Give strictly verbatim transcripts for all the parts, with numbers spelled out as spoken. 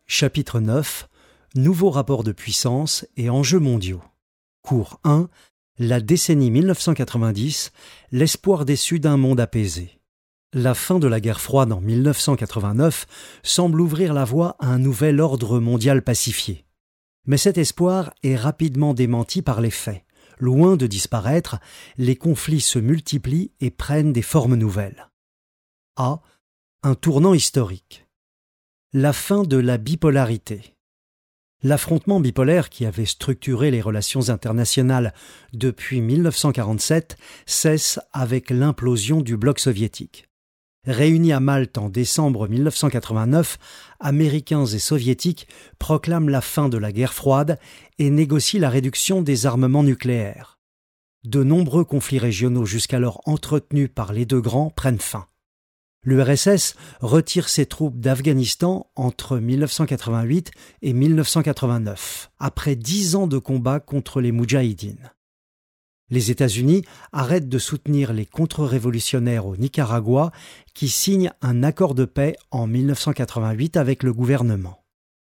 Chapitre neuf. Nouveaux rapports de puissance et enjeux mondiaux. Cours un. La décennie mille neuf cent quatre-vingt-dix, l'espoir déçu d'un monde apaisé. La fin de la guerre froide en mille neuf cent quatre-vingt-neuf semble ouvrir la voie à un nouvel ordre mondial pacifié. Mais cet espoir est rapidement démenti par les faits. Loin de disparaître, les conflits se multiplient et prennent des formes nouvelles. A. Un tournant historique. La fin de la bipolarité. L'affrontement bipolaire qui avait structuré les relations internationales depuis mille neuf cent quarante-sept cesse avec l'implosion du bloc soviétique. Réunis à Malte en décembre mille neuf cent quatre-vingt-neuf, Américains et Soviétiques proclament la fin de la guerre froide et négocient la réduction des armements nucléaires. De nombreux conflits régionaux jusqu'alors entretenus par les deux grands prennent fin. L'U R S S retire ses troupes d'Afghanistan entre mille neuf cent quatre-vingt-huit et mille neuf cent quatre-vingt-neuf, après dix ans de combats contre les Moudjahidines. Les États-Unis arrêtent de soutenir les contre-révolutionnaires au Nicaragua qui signent un accord de paix en mille neuf cent quatre-vingt-huit avec le gouvernement.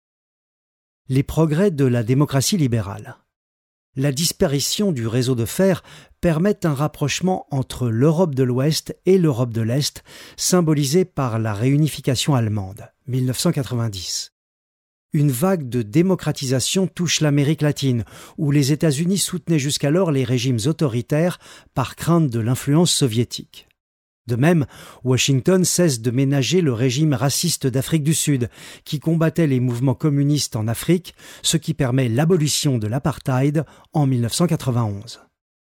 Les progrès de la démocratie libérale. La disparition du réseau de fer permet un rapprochement entre l'Europe de l'Ouest et l'Europe de l'Est, symbolisée par la réunification allemande, mille neuf cent quatre-vingt-dix. Une vague de démocratisation touche l'Amérique latine, où les États-Unis soutenaient jusqu'alors les régimes autoritaires par crainte de l'influence soviétique. De même, Washington cesse de ménager le régime raciste d'Afrique du Sud, qui combattait les mouvements communistes en Afrique, ce qui permet l'abolition de l'apartheid en mille neuf cent quatre-vingt-onze.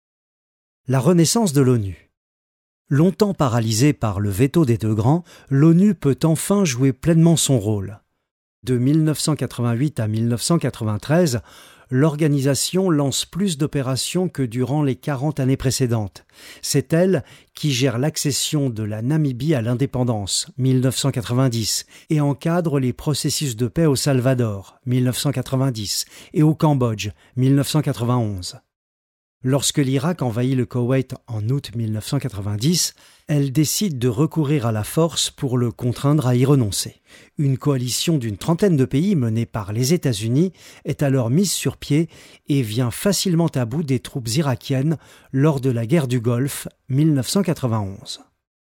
La renaissance de l'ONU. Longtemps paralysée par le veto des deux grands, l'ONU peut enfin jouer pleinement son rôle. De mille neuf cent quatre-vingt-huit à mille neuf cent quatre-vingt-treize, l'organisation lance plus d'opérations que durant les quarante années précédentes. C'est elle qui gère l'accession de la Namibie à l'indépendance, mille neuf cent quatre-vingt-dix, et encadre les processus de paix au Salvador, mille neuf cent quatre-vingt-dix, et au Cambodge, mille neuf cent quatre-vingt-onze. Lorsque l'Irak envahit le Koweït en août mille neuf cent quatre-vingt-dix, elle décide de recourir à la force pour le contraindre à y renoncer. Une coalition d'une trentaine de pays menée par les États-Unis est alors mise sur pied et vient facilement à bout des troupes irakiennes lors de la guerre du Golfe mille neuf cent quatre-vingt-onze.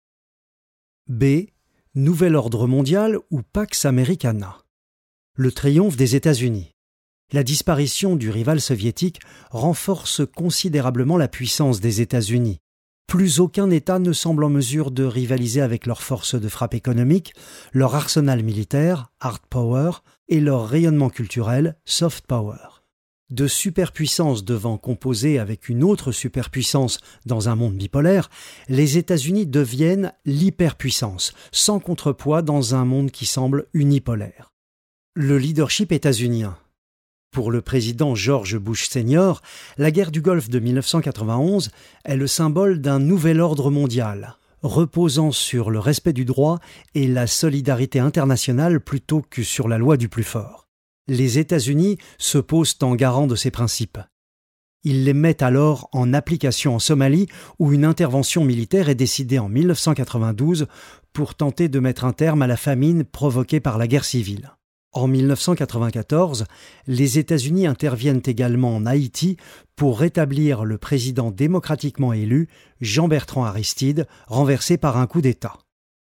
B. Nouvel ordre mondial ou Pax Americana. Le triomphe des États-Unis. La disparition du rival soviétique renforce considérablement la puissance des États-Unis. Plus aucun État ne semble en mesure de rivaliser avec leurs forces de frappe économique, leur arsenal militaire, hard power, et leur rayonnement culturel, soft power. De superpuissances devant composer avec une autre superpuissance dans un monde bipolaire, les États-Unis deviennent l'hyperpuissance, sans contrepoids dans un monde qui semble unipolaire. Le leadership états-unien. Pour le président George Bush senior, la guerre du Golfe de mille neuf cent quatre-vingt-onze est le symbole d'un nouvel ordre mondial, reposant sur le respect du droit et la solidarité internationale plutôt que sur la loi du plus fort. Les États-Unis se posent en garant de ces principes. Ils les mettent alors en application en Somalie, où une intervention militaire est décidée en mille neuf cent quatre-vingt-douze pour tenter de mettre un terme à la famine provoquée par la guerre civile. En mille neuf cent quatre-vingt-quatorze, les États-Unis interviennent également en Haïti pour rétablir le président démocratiquement élu, Jean-Bertrand Aristide, renversé par un coup d'État.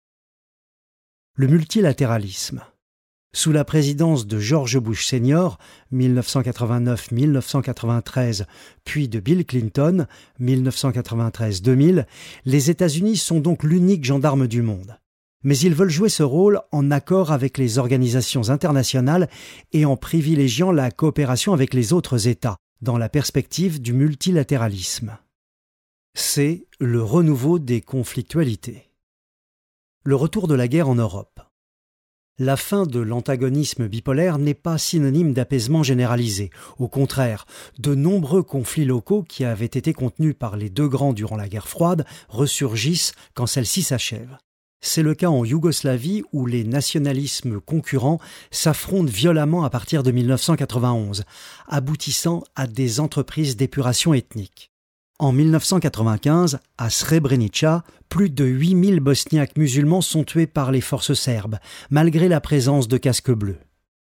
Le multilatéralisme. Sous la présidence de George Bush senior, mille neuf cent quatre-vingt-neuf à mille neuf cent quatre-vingt-treize, puis de Bill Clinton, mille neuf cent quatre-vingt-treize à deux mille, les États-Unis sont donc l'unique gendarme du monde. Mais ils veulent jouer ce rôle en accord avec les organisations internationales et en privilégiant la coopération avec les autres États, dans la perspective du multilatéralisme. C'est le renouveau des conflictualités. Le retour de la guerre en Europe. La fin de l'antagonisme bipolaire n'est pas synonyme d'apaisement généralisé. Au contraire, de nombreux conflits locaux qui avaient été contenus par les deux grands durant la guerre froide ressurgissent quand celle-ci s'achève. C'est le cas en Yougoslavie où les nationalismes concurrents s'affrontent violemment à partir de mille neuf cent quatre-vingt-onze, aboutissant à des entreprises d'épuration ethnique. En mille neuf cent quatre-vingt-quinze, à Srebrenica, plus de huit mille Bosniaques musulmans sont tués par les forces serbes, malgré la présence de casques bleus.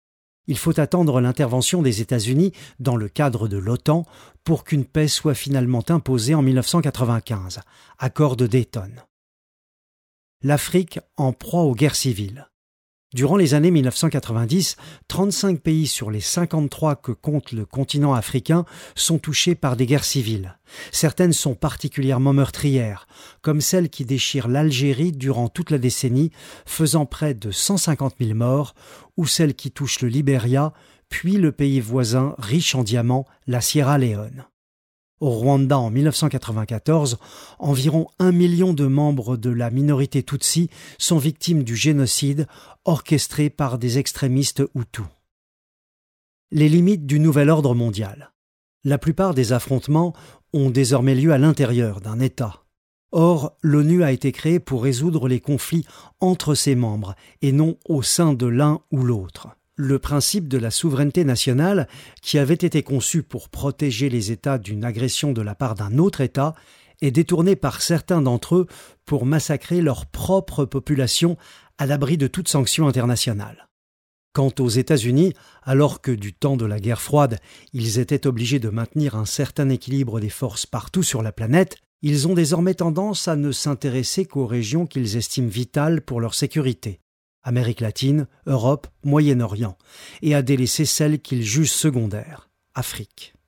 Il faut attendre l'intervention des États-Unis dans le cadre de l'OTAN pour qu'une paix soit finalement imposée en mille neuf cent quatre-vingt-quinze, accord de Dayton. L'Afrique en proie aux guerres civiles. Durant les années mille neuf cent quatre-vingt-dix, trente-cinq pays sur les cinquante-trois que compte le continent africain sont touchés par des guerres civiles. Certaines sont particulièrement meurtrières, comme celle qui déchire l'Algérie durant toute la décennie, faisant près de cent cinquante mille morts, ou celle qui touche le Libéria, puis le pays voisin riche en diamants, la Sierra Leone. Au Rwanda en mille neuf cent quatre-vingt-quatorze, environ un million de membres de la minorité Tutsi sont victimes du génocide orchestré par des extrémistes Hutus. Les limites du nouvel ordre mondial. La plupart des affrontements ont désormais lieu à l'intérieur d'un État. Or, l'ONU a été créée pour résoudre les conflits entre ses membres et non au sein de l'un ou l'autre. Le principe de la souveraineté nationale, qui avait été conçu pour protéger les États d'une agression de la part d'un autre État, est détourné par certains d'entre eux pour massacrer leur propre population à l'abri de toute sanction internationale. Quant aux États-Unis, alors que du temps de la guerre froide, ils étaient obligés de maintenir un certain équilibre des forces partout sur la planète, ils ont désormais tendance à ne s'intéresser qu'aux régions qu'ils estiment vitales pour leur sécurité. Amérique latine, Europe, Moyen-Orient, et à délaisser celles qu'ils jugent secondaires, Afrique.